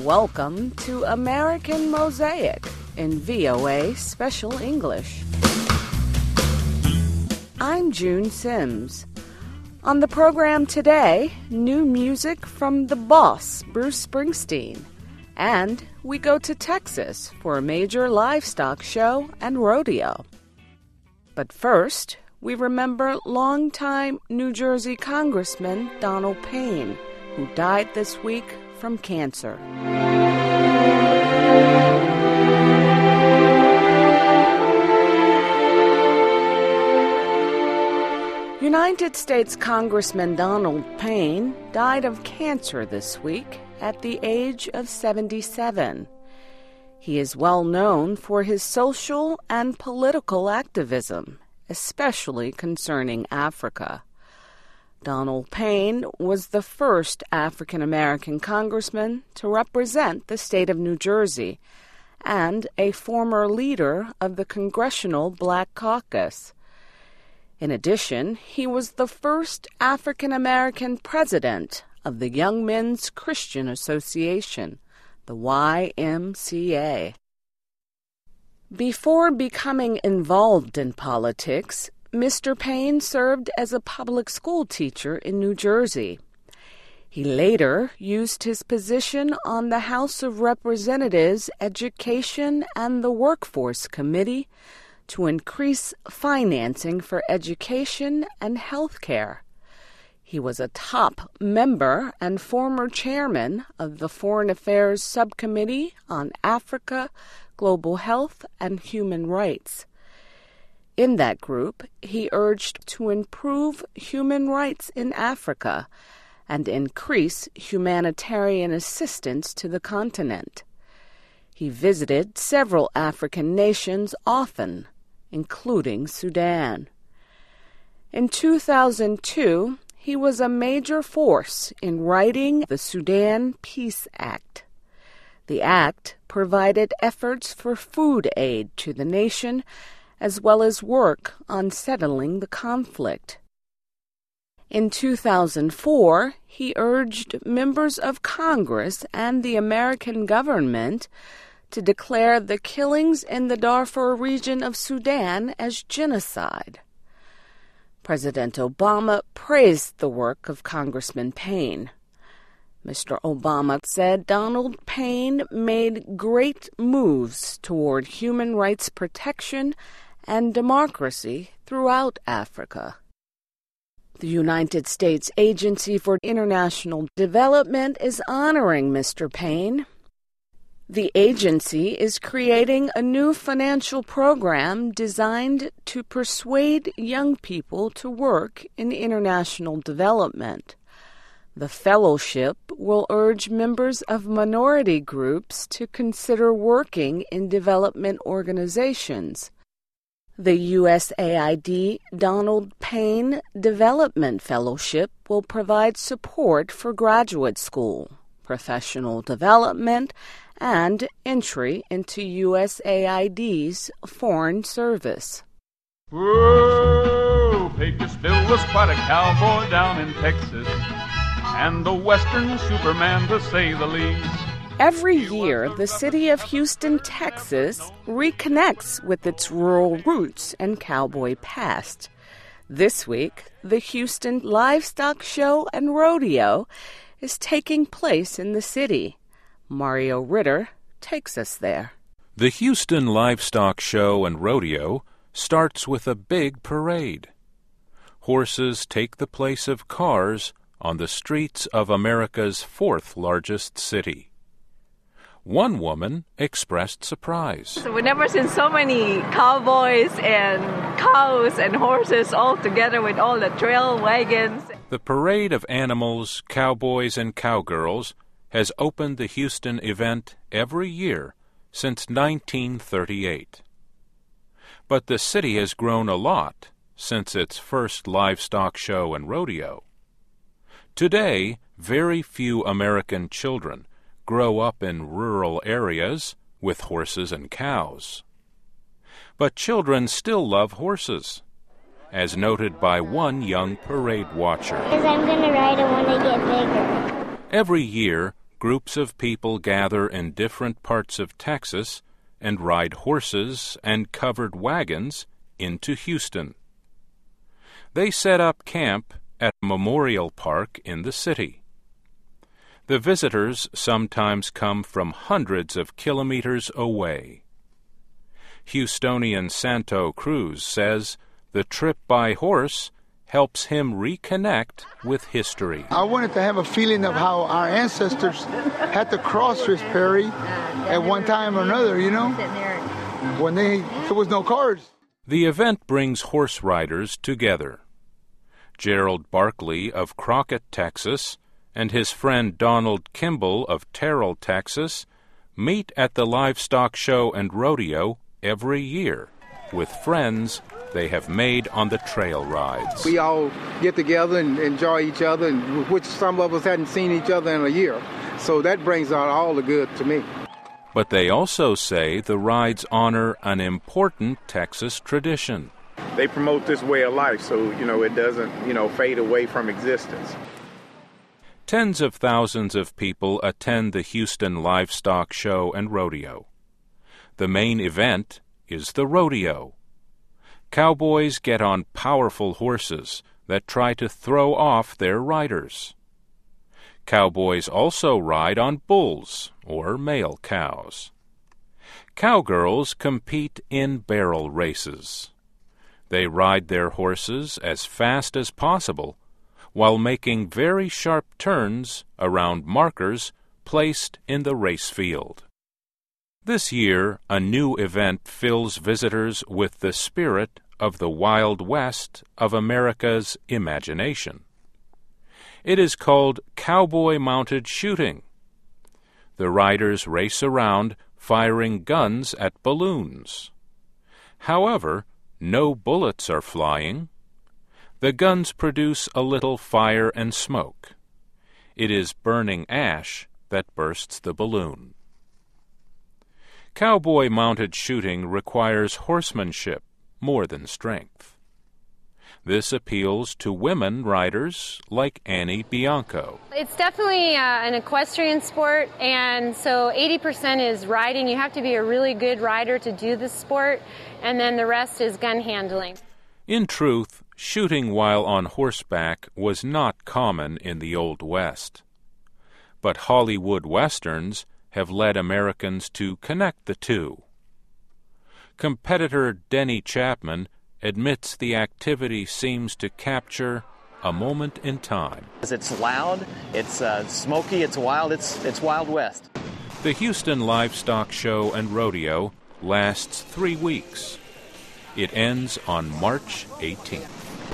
Welcome to American Mosaic in VOA Special English. I'm June Sims. On the program today, new music from the boss, Bruce Springsteen. And we go to Texas for a major livestock show and rodeo. But first, we remember longtime New Jersey Congressman Donald Payne, who died this week from cancer. United States Congressman Donald Payne died of cancer this week at the age of 77. He is well known for his social and political activism, especially concerning Africa. Donald Payne was the first African-American congressman to represent the state of New Jersey and a former leader of the Congressional Black Caucus. In addition, he was the first African-American president of the Young Men's Christian Association, the YMCA. Before becoming involved in politics, Mr. Payne served as a public school teacher in New Jersey. He later used his position on the House of Representatives Education and the Workforce Committee to increase financing for education and health care. He was a top member and former chairman of the Foreign Affairs Subcommittee on Africa, Global Health, and Human Rights. In that group, he urged to improve human rights in Africa and increase humanitarian assistance to the continent. He visited several African nations often, including Sudan. In 2002, he was a major force in writing the Sudan Peace Act. The act provided efforts for food aid to the nation, as well as work on settling the conflict. In 2004, he urged members of Congress and the American government to declare the killings in the Darfur region of Sudan as genocide. President Obama praised the work of Congressman Payne. Mr. Obama said Donald Payne made great moves toward human rights protection and democracy throughout Africa. The United States Agency for International Development is honoring Mr. Payne. The agency is creating a new financial program designed to persuade young people to work in international development. The fellowship will urge members of minority groups to consider working in development organizations. The USAID Donald Payne Development Fellowship will provide support for graduate school, professional development, and entry into USAID's foreign service. Whoa, Pecos Bill was quite a cowboy down in Texas, and the Western Superman to say the least. Every year, the city of Houston, Texas, reconnects with its rural roots and cowboy past. This week, the Houston Livestock Show and Rodeo is taking place in the city. Mario Ritter takes us there. The Houston Livestock Show and Rodeo starts with a big parade. Horses take the place of cars on the streets of America's fourth largest city. One woman expressed surprise. We've never seen so many cowboys and cows and horses all together with all the trail wagons. The parade of animals, cowboys, and cowgirls has opened the Houston event every year since 1938. But the city has grown a lot since its first livestock show and rodeo. Today, very few American children grow up in rural areas with horses and cows. But children still love horses, as noted by one young parade watcher. Because I'm going to ride it when I get bigger. Every year, groups of people gather in different parts of Texas and ride horses and covered wagons into Houston. They set up camp at Memorial Park in the city. The visitors sometimes come from hundreds of kilometers away. Houstonian Santo Cruz says the trip by horse helps him reconnect with history. I wanted to have a feeling of how our ancestors had to cross this prairie at one time or another, you know, when there was no cars. The event brings horse riders together. Gerald Barkley of Crockett, Texas, and his friend Donald Kimball of Terrell, Texas, meet at the livestock show and rodeo every year with friends they have made on the trail rides. We all get together and enjoy each other, which some of us hadn't seen each other in a year. So that brings out all the good to me. But they also say the rides honor an important Texas tradition. They promote this way of life so, it doesn't, fade away from existence. Tens of thousands of people attend the Houston Livestock Show and Rodeo. The main event is the rodeo. Cowboys get on powerful horses that try to throw off their riders. Cowboys also ride on bulls, or male cows. Cowgirls compete in barrel races. They ride their horses as fast as possible while making very sharp turns around markers placed in the race field. This year, a new event fills visitors with the spirit of the Wild West of America's imagination. It is called cowboy-mounted shooting. The riders race around firing guns at balloons. However, no bullets are flying. The guns produce a little fire and smoke. It is burning ash that bursts the balloon. Cowboy-mounted shooting requires horsemanship more than strength. This appeals to women riders like Annie Bianco. It's definitely an equestrian sport, and so 80% is riding. You have to be a really good rider to do this sport, and then the rest is gun handling. In truth, shooting while on horseback was not common in the Old West. But Hollywood westerns have led Americans to connect the two. Competitor Denny Chapman admits the activity seems to capture a moment in time. It's loud, it's smoky, it's wild, it's Wild West. The Houston Livestock Show and Rodeo lasts 3 weeks. It ends on March 18th.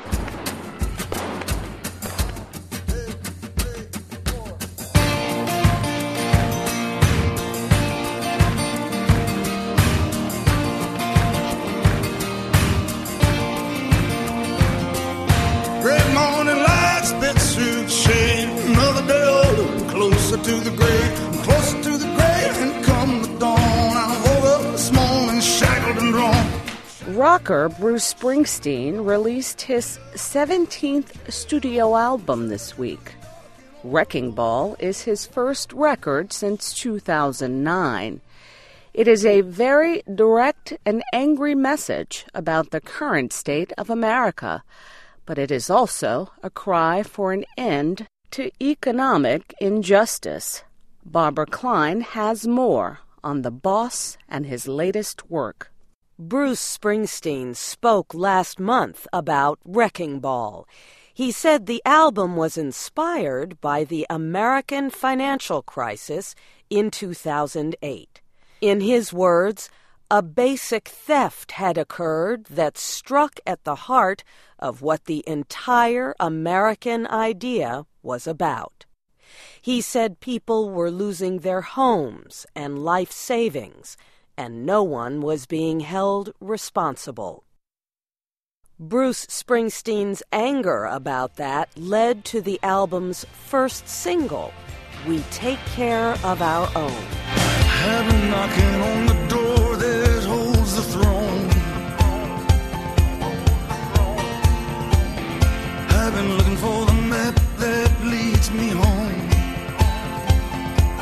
To the grave, closer to the grave, and come the dawn. I woke up this morning shackled and drawn. Rocker Bruce Springsteen released his 17th studio album this week. Wrecking Ball is his first record since 2009. It is a very direct and angry message about the current state of America, but it is also a cry for an end to economic injustice. Barbara Klein has more on the boss and his latest work. Bruce Springsteen spoke last month about Wrecking Ball. He said the album was inspired by the American financial crisis in 2008. In his words, a basic theft had occurred that struck at the heart of what the entire American idea was about. He said people were losing their homes and life savings, and no one was being held responsible. Bruce Springsteen's anger about that led to the album's first single, We Take Care of Our Own. I've been knocking on the door that holds the throne. I've been looking for the map that leads me home.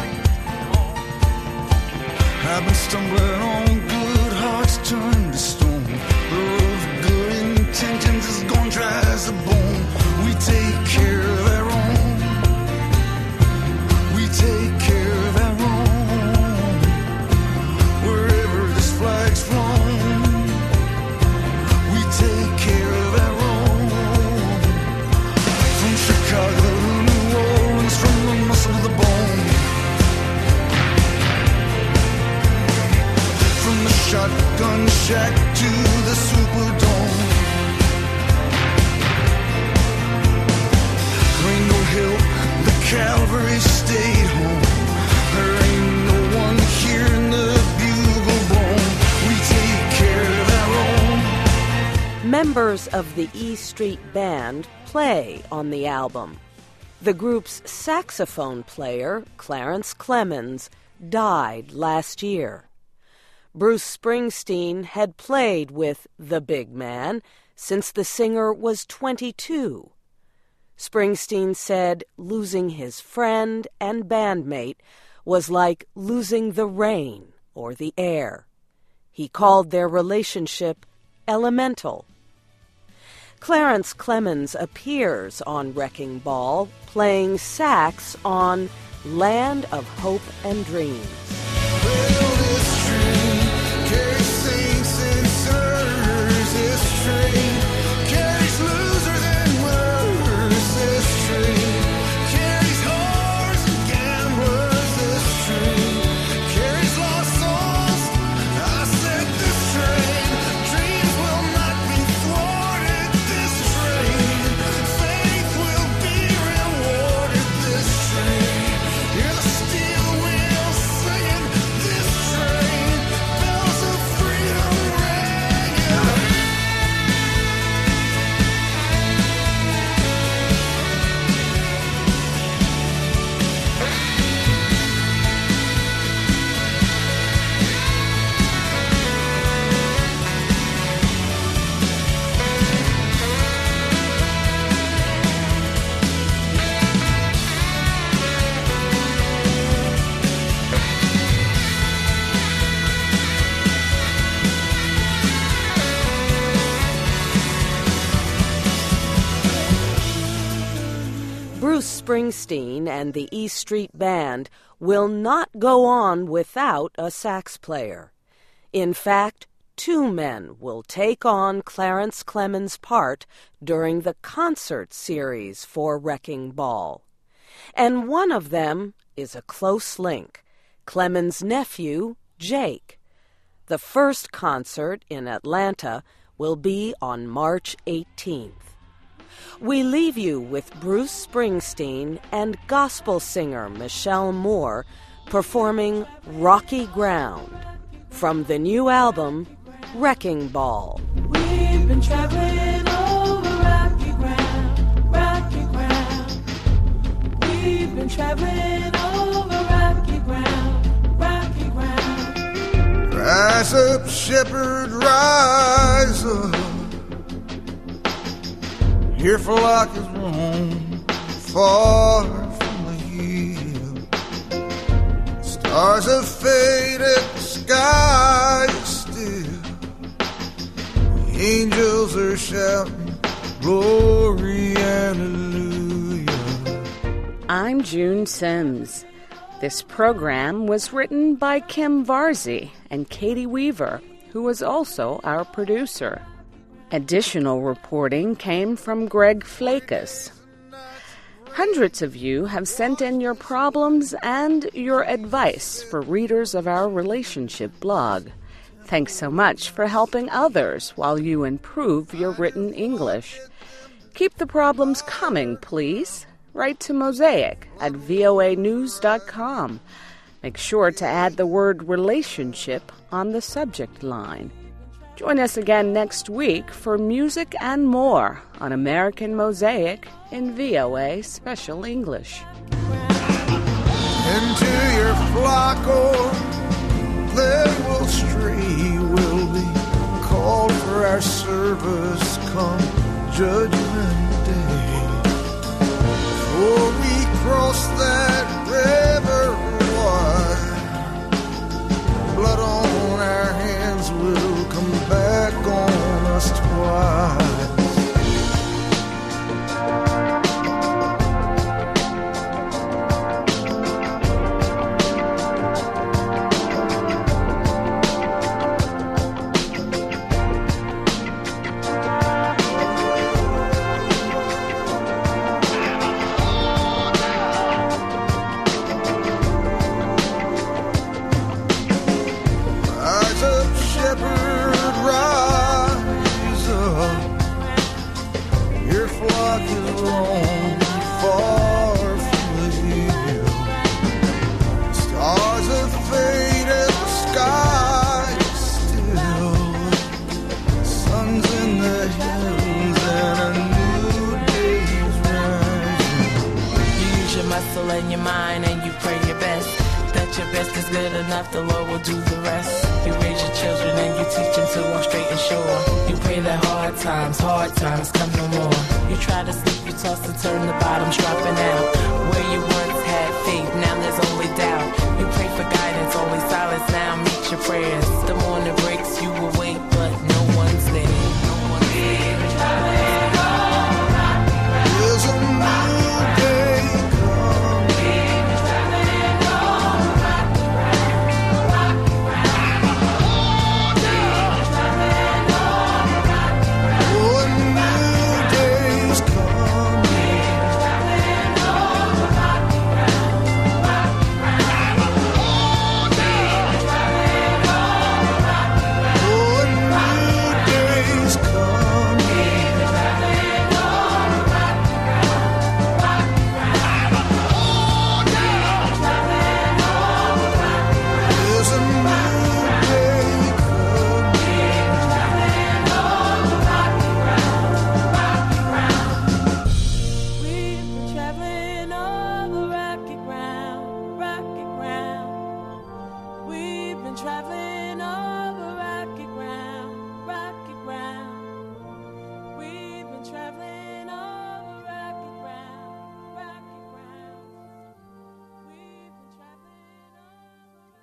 Calvary stayed home. There ain't no one hearing the bugle blown. We take care of our own. Members of the E Street Band play on the album. The group's saxophone player, Clarence Clemons, died last year. Bruce Springsteen had played with the big man since the singer was 22. Springsteen said losing his friend and bandmate was like losing the rain or the air. He called their relationship elemental. Clarence Clemons appears on Wrecking Ball, playing sax on Land of Hope and Dreams. Well, this train carries saints and sinners. This train carries losers and winners. This train carries whores and gamblers. This train carries lost souls. I said this train, dreams will not be thwarted. This train, faith will be rewarded. This train, hear the steel wheels singing. This train, bells of freedom ringing. Bruce Springsteen and the E Street Band will not go on without a sax player. In fact, 2 men will take on Clarence Clemons' part during the concert series for Wrecking Ball. And one of them is a close link, Clemons' nephew, Jake. The first concert in Atlanta will be on March 18th. We leave you with Bruce Springsteen and gospel singer Michelle Moore performing Rocky Ground from the new album, Wrecking Ball. We've been traveling over rocky ground, rocky ground. We've been traveling over rocky ground, rocky ground. Rise up, shepherd, rise up. Here flock is roam, far from the hill. Stars have faded, sky is still. Angels are shouting, glory, hallelujah. I'm June Sims. This program was written by Kim Varzi and Katie Weaver, who was also our producer. Additional reporting came from Greg Flakus. Hundreds of you have sent in your problems and your advice for readers of our relationship blog. Thanks so much for helping others while you improve your written English. Keep the problems coming, please. Write to Mosaic at voanews.com. Make sure to add the word relationship on the subject line. Join us again next week for music and more on American Mosaic in VOA Special English. Into your flock, or they will stray, will be called for our service come Judgment Day. For we cross that river wide, blood on our hands will come back on us twice. muscle and your mind, and you pray your best. That your best is good enough, the Lord will do the rest. You raise your children and you teach them to walk straight and sure. You pray that hard times come no more. You try to sleep, you toss and turn, the bottom's dropping out.